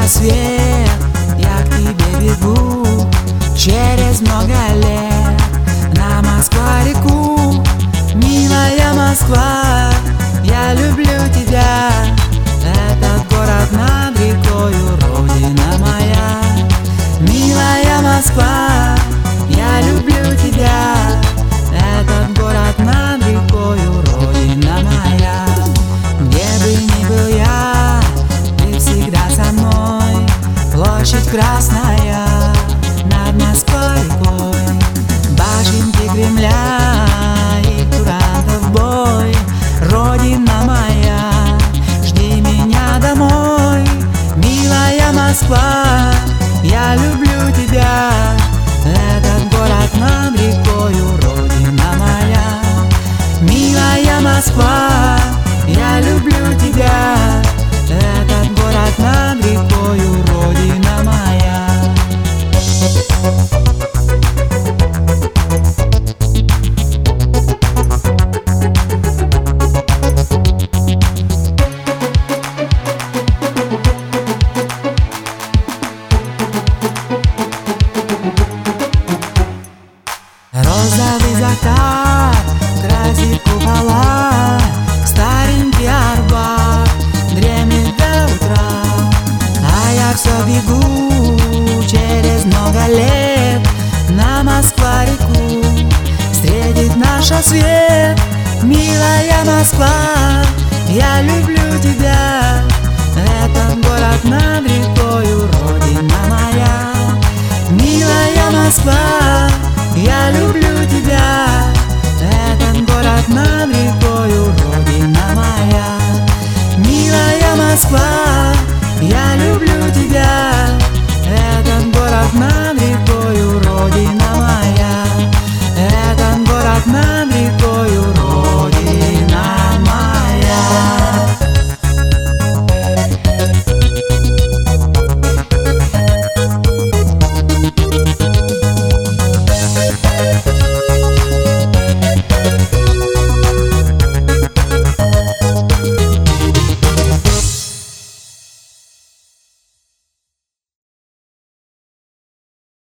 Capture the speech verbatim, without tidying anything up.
рассвет я к тебе бегу. Через много лет на Москва-реку. Милая Москва, я люблю тебя. Этот город над рекою, родина моя. Милая Москва, я люблю тебя. Этот город над рекою, родина моя. Где бы ни был я, ты всегда со мной. Площадь Красная над Москвой-рекой, башенки Кремля и курантов бой. Родина моя, жди меня домой. Милая Москва, я люблю тебя. Этот город над рекою, родина моя. Милая Москва, я люблю тебя. Этот город над рекою, родина моя. Розовый закат красит купола, старенький Арбат дремлет до утра. А я все бегу через много лет на Москва-реку. Встретит наш свет, милая Москва, я люблю тебя. Этот город над рекою, родина моя. Милая Москва, я люблю тебя. Этот город над рекою, родина моя. Милая Москва,